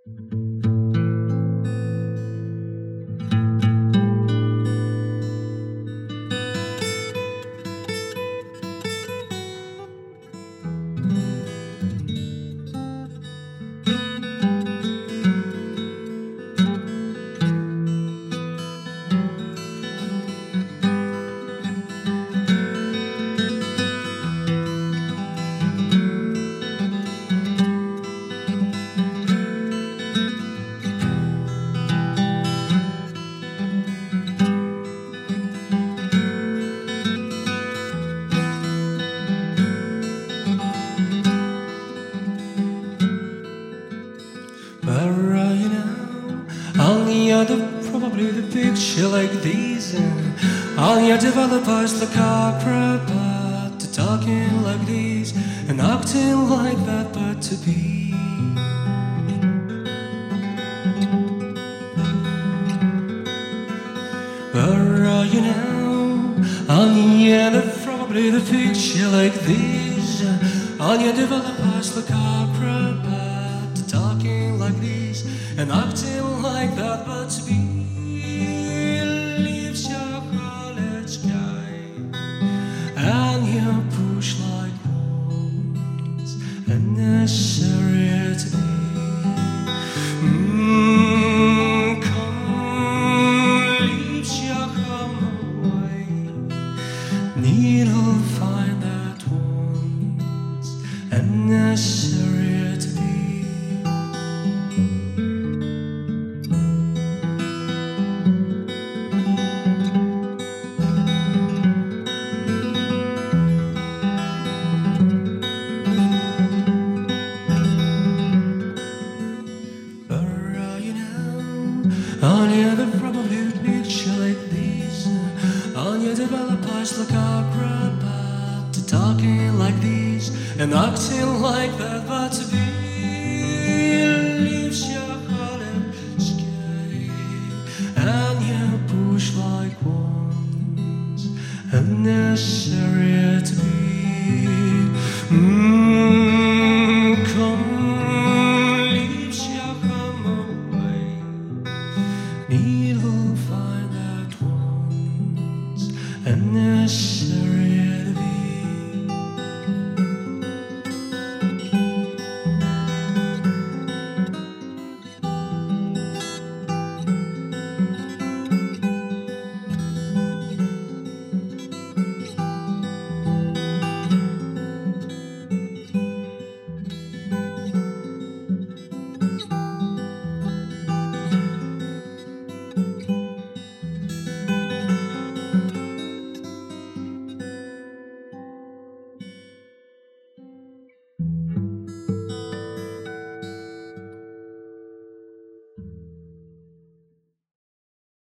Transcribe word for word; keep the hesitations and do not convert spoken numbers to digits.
Where are you now? On the other, probably the picture like these. And all your developers look acrobat to talking like these and acting like that, but to be. Where are you now? On the other, probably the picture like these. All your developers look acrobat talking like this and acting like that, but to be leaves your college guy and you push like ones and necessary to be. Mm, come, leaves your come away. Need'll find that ones and necessary to be. On the other, probably a picture like these. On your developers look acrobat to talking like these and acting like that, but to be.